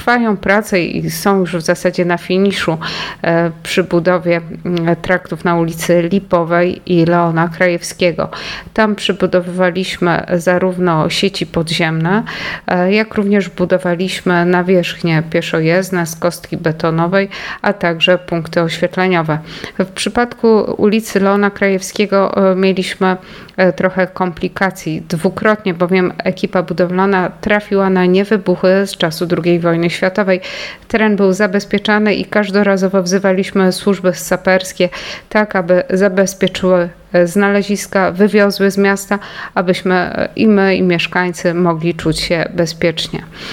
trwają prace i są już w zasadzie na finiszu przy budowie traktów na ulicy Lipowej i Leona Krajewskiego. Tam przybudowywaliśmy zarówno sieci podziemne, jak również budowaliśmy nawierzchnie pieszojezdne z kostki betonowej, a także punkty oświetleniowe. W przypadku ulicy Leona Krajewskiego mieliśmy trochę komplikacji. Dwukrotnie bowiem ekipa budowlana trafiła na niewybuchy z czasu II wojny światowej. Teren był zabezpieczany i każdorazowo wzywaliśmy służby saperskie, tak aby zabezpieczyły znaleziska, wywiozły z miasta, abyśmy i my, i mieszkańcy mogli czuć się bezpiecznie.